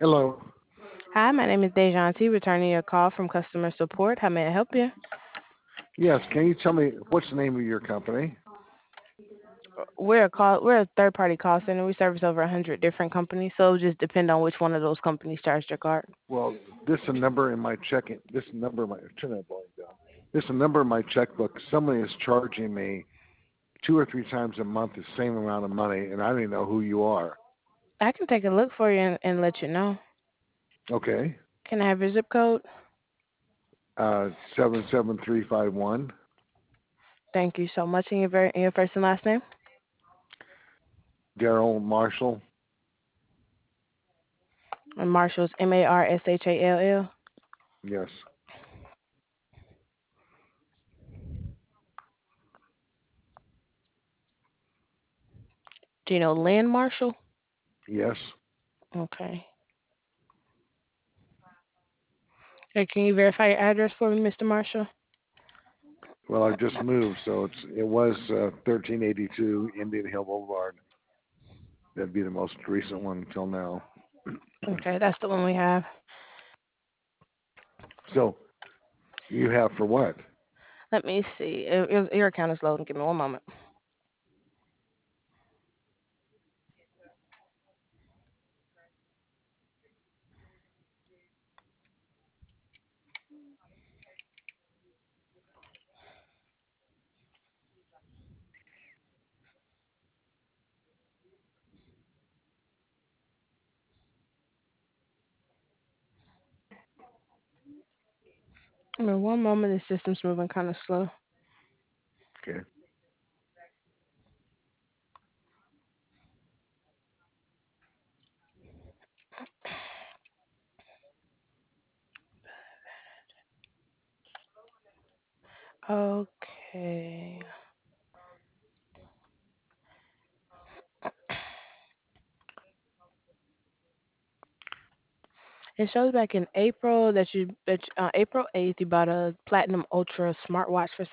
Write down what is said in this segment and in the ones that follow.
Hello. Hi, my name is Dejanti, returning your call from customer support. How may I help you? Yes, can you tell me what's the name of your company? We're a third party call center. We service over 100 different companies, so it would just depend on which one of those companies charged your card. Well, this is a number in my checking. This number in my turn that volume down. This is a number in my checkbook. Somebody is charging me two or three times a month the same amount of money, and I don't even know who you are. I can take a look for you and let you know. Okay. Can I have your zip code? 77351. Thank you so much. And your first and last name? Daryl Marshall. And Marshall's Marshall. Yes. Do you know Lynn Marshall? Yes. Okay. Hey, can you verify your address for me, Mr. Marshall? Well, I just moved, so it was 1382 Indian Hill Boulevard. That'd be the most recent one until now. Okay, that's the one we have. So you have for what? Let me see. Your account is loading. Give me one moment. Give me one moment. The system's moving kind of slow. Okay. Okay. It shows back in April 8th you bought a Platinum Ultra smartwatch for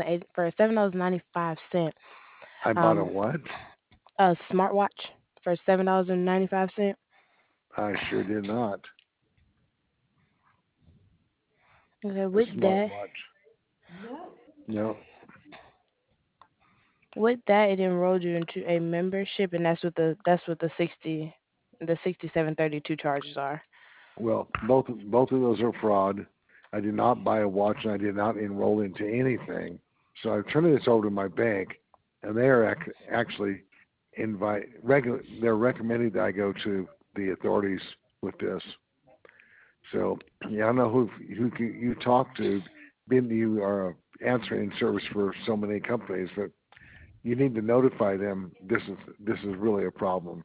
$7.95. I bought a Um, what? a smartwatch for $7.95. I sure did not. Okay, A with that, smartwatch. No. it enrolled you into a membership, and that's what the 6732 charges are. Well, both of those are fraud. I did not buy a watch, and I did not enroll into anything. So I've turned this over to my bank, and they are actually they're recommending that I go to the authorities with this. So yeah, I don't know you talk to. Being you are answering service for so many companies, but you need to notify them. This is really a problem.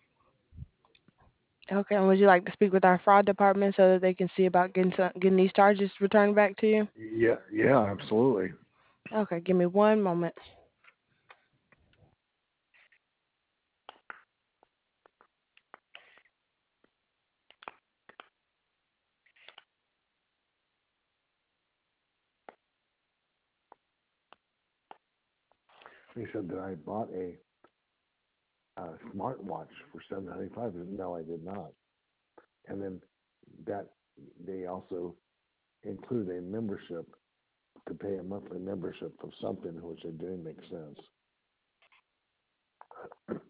Okay, and would you like to speak with our fraud department so that they can see about getting these charges returned back to you? Yeah, yeah, absolutely. Okay, give me one moment. They said that I bought a smartwatch for 795. No, I did not. And then that they also included a membership to pay a monthly membership of something, which it didn't make sense.